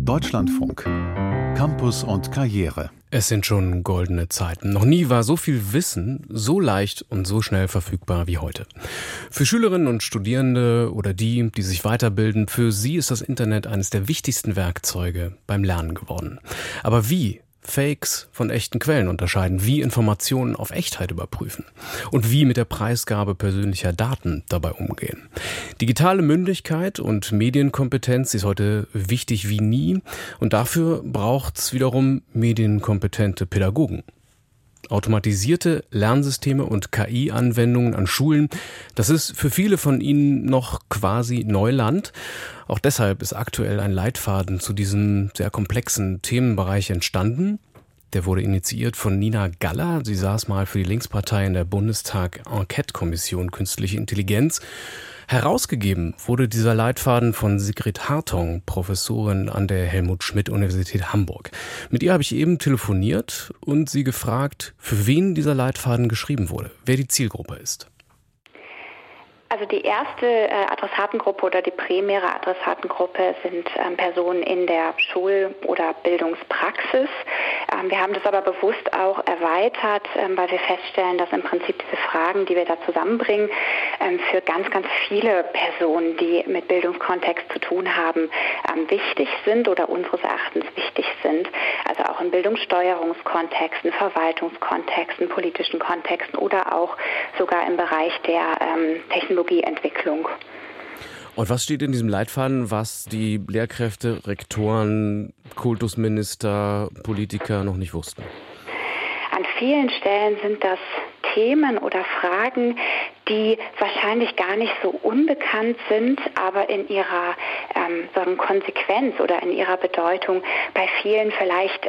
Deutschlandfunk. Campus und Karriere. Es sind schon goldene Zeiten. Noch nie war so viel Wissen so leicht und so schnell verfügbar wie heute. Für Schülerinnen und Studierende oder die sich weiterbilden, für sie ist das Internet eines der wichtigsten Werkzeuge beim Lernen geworden. Aber wie Fakes von echten Quellen unterscheiden, wie Informationen auf Echtheit überprüfen und wie mit der Preisgabe persönlicher Daten dabei umgehen. Digitale Mündigkeit und Medienkompetenz ist heute wichtig wie nie und dafür braucht es wiederum medienkompetente Pädagogen. Automatisierte Lernsysteme und KI-Anwendungen an Schulen, das ist für viele von ihnen noch quasi Neuland. Auch deshalb ist aktuell ein Leitfaden zu diesem sehr komplexen Themenbereich entstanden. Der wurde initiiert von Nina Galler. Sie saß mal für die Linkspartei in der Bundestag-Enquete-Kommission Künstliche Intelligenz. Herausgegeben wurde dieser Leitfaden von Sigrid Hartong, Professorin an der Helmut-Schmidt-Universität Hamburg. Mit ihr habe ich eben telefoniert und sie gefragt, für wen dieser Leitfaden geschrieben wurde, wer die Zielgruppe ist. Also die erste Adressatengruppe oder die primäre Adressatengruppe sind Personen in der Schul- oder Bildungspraxis. Wir haben das aber bewusst auch erweitert, weil wir feststellen, dass im Prinzip diese Fragen, die wir da zusammenbringen, für ganz, ganz viele Personen, die mit Bildungskontext zu tun haben, wichtig sind oder unseres Erachtens wichtig sind. Also auch in Bildungssteuerungskontexten, Verwaltungskontexten, politischen Kontexten oder auch sogar im Bereich der Technologieentwicklung. Und was steht in diesem Leitfaden, was die Lehrkräfte, Rektoren, Kultusminister, Politiker noch nicht wussten? An vielen Stellen sind das Themen oder Fragen, die wahrscheinlich gar nicht so unbekannt sind, aber in ihrer Konsequenz oder in ihrer Bedeutung bei vielen vielleicht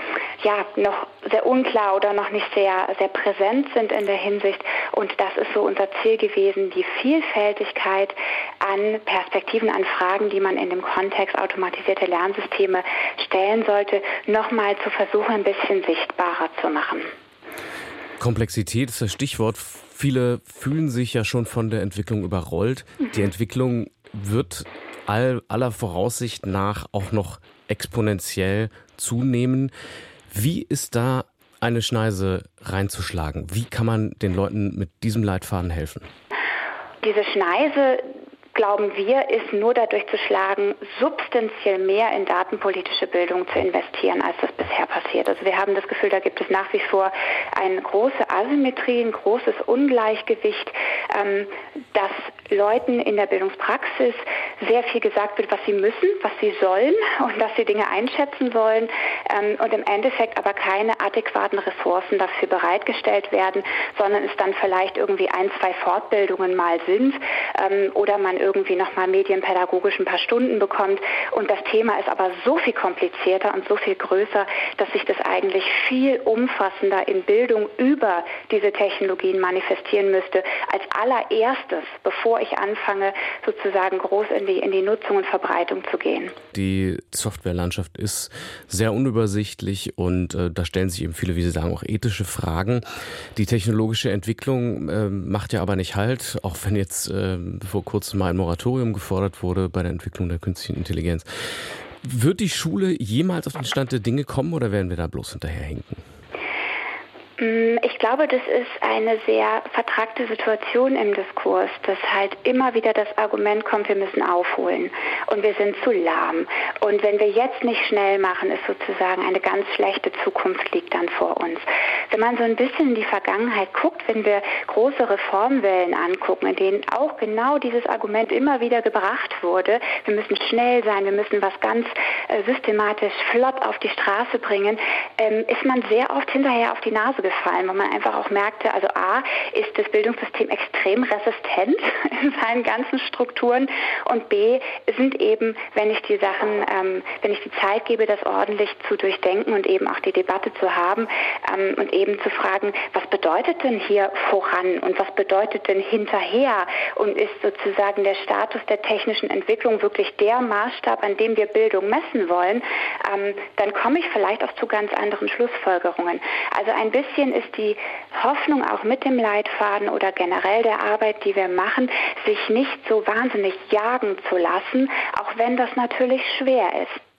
noch sehr unklar oder noch nicht sehr, sehr präsent sind in der Hinsicht. Und das ist so unser Ziel gewesen, die Vielfältigkeit an Perspektiven, an Fragen, die man in dem Kontext automatisierte Lernsysteme stellen sollte, nochmal zu versuchen, ein bisschen sichtbarer zu machen. Komplexität ist das Stichwort. Viele fühlen sich ja schon von der Entwicklung überrollt. Die Entwicklung wird aller Voraussicht nach auch noch exponentiell zunehmen. Wie ist da eine Schneise reinzuschlagen? Wie kann man den Leuten mit diesem Leitfaden helfen? Diese Schneise, glauben wir, ist nur dadurch zu schlagen, substanziell mehr in datenpolitische Bildung zu investieren, als das bisher passiert. Also wir haben das Gefühl, da gibt es nach wie vor eine große Asymmetrie, ein großes Ungleichgewicht, dass Leuten in der Bildungspraxis sehr viel gesagt wird, was sie müssen, was sie sollen und dass sie Dinge einschätzen sollen und im Endeffekt aber keine adäquaten Ressourcen dafür bereitgestellt werden, sondern es dann vielleicht irgendwie 1, 2 Fortbildungen mal sind oder man irgendwie nochmal medienpädagogisch ein paar Stunden bekommt. Und das Thema ist aber so viel komplizierter und so viel größer, dass sich das eigentlich viel umfassender in Bildung über diese Technologien manifestieren müsste, als allererstes, bevor ich anfange, sozusagen groß in die Nutzung und Verbreitung zu gehen. Die Softwarelandschaft ist sehr unübersichtlich und da stellen sich eben viele, wie Sie sagen, auch ethische Fragen. Die technologische Entwicklung macht ja aber nicht Halt, auch wenn jetzt vor kurzem mal ein Moratorium gefordert wurde bei der Entwicklung der künstlichen Intelligenz. Wird die Schule jemals auf den Stand der Dinge kommen oder werden wir da bloß hinterherhinken? Ich glaube, das ist eine sehr vertrackte Situation im Diskurs, dass halt immer wieder das Argument kommt, wir müssen aufholen und wir sind zu lahm. Und wenn wir jetzt nicht schnell machen, ist sozusagen eine ganz schlechte Zukunft liegt dann vor uns. Wenn man so ein bisschen in die Vergangenheit guckt, wenn wir große Reformwellen angucken, in denen auch genau dieses Argument immer wieder gebracht wurde, wir müssen schnell sein, wir müssen was ganz systematisch flott auf die Straße bringen, ist man sehr oft hinterher auf die Nase gefallen, weil man einfach auch merkte, also A, ist das Bildungssystem extrem resistent in seinen ganzen Strukturen und B, sind eben, wenn ich die Zeit gebe, das ordentlich zu durchdenken und eben auch die Debatte zu haben und eben zu fragen, was bedeutet denn hier voran und was bedeutet denn hinterher und ist sozusagen der Status der technischen Entwicklung wirklich der Maßstab, an dem wir Bildung messen wollen, dann komme ich vielleicht auch zu ganz anderen Schlussfolgerungen. Also ein bisschen ist die Hoffnung auch mit dem Leitfaden oder generell der Arbeit, die wir machen, sich nicht so wahnsinnig jagen zu lassen, auch wenn das natürlich schwer ist.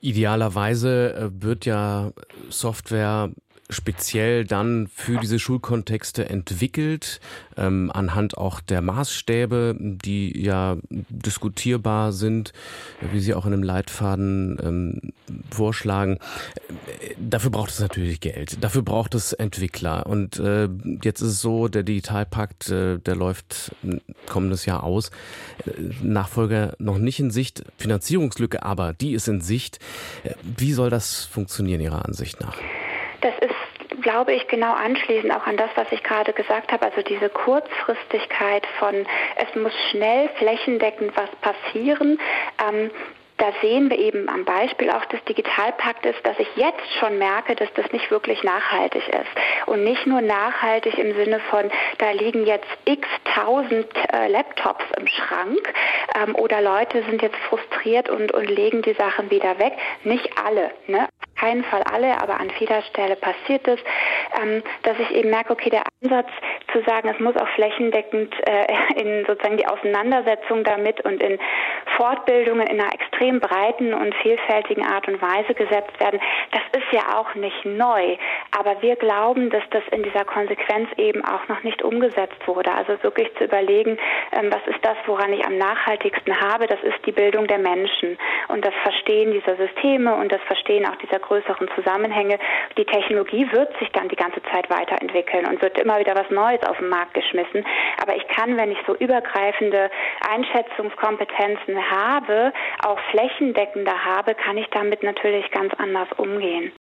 Idealerweise wird ja Software speziell dann für diese Schulkontexte entwickelt, anhand auch der Maßstäbe, die ja diskutierbar sind, wie Sie auch in einem Leitfaden vorschlagen. Dafür braucht es natürlich Geld, dafür braucht es Entwickler. Und jetzt ist es so, der Digitalpakt, der läuft kommendes Jahr aus. Nachfolger noch nicht in Sicht, Finanzierungslücke aber, die ist in Sicht. Wie soll das funktionieren Ihrer Ansicht nach? Das ist, glaube ich, genau anschließend auch an das, was ich gerade gesagt habe. Also diese Kurzfristigkeit von, es muss schnell flächendeckend was passieren. Da sehen wir eben am Beispiel auch des Digitalpaktes, dass ich jetzt schon merke, dass das nicht wirklich nachhaltig ist. Und nicht nur nachhaltig im Sinne von, da liegen jetzt x tausend Laptops im Schrank oder Leute sind jetzt frustriert und legen die Sachen wieder weg. Nicht alle, ne? Auf keinen Fall alle, aber an vieler Stelle passiert es, dass ich eben merke, okay, der Ansatz zu sagen, es muss auch flächendeckend in sozusagen die Auseinandersetzung damit und in Fortbildungen in einer extrem breiten und vielfältigen Art und Weise gesetzt werden, das ist ja auch nicht neu. Aber wir glauben, dass das in dieser Konsequenz eben auch noch nicht umgesetzt wurde. Also wirklich zu überlegen, was ist das, woran ich am nachhaltigsten habe, das ist die Bildung der Menschen und das Verstehen dieser Systeme und das Verstehen auch dieser größeren Zusammenhänge. Die Technologie wird sich dann die ganze Zeit weiterentwickeln und wird immer wieder was Neues auf den Markt geschmissen. Aber ich kann, wenn ich so übergreifende Einschätzungskompetenzen habe, auch flächendeckender habe, kann ich damit natürlich ganz anders umgehen.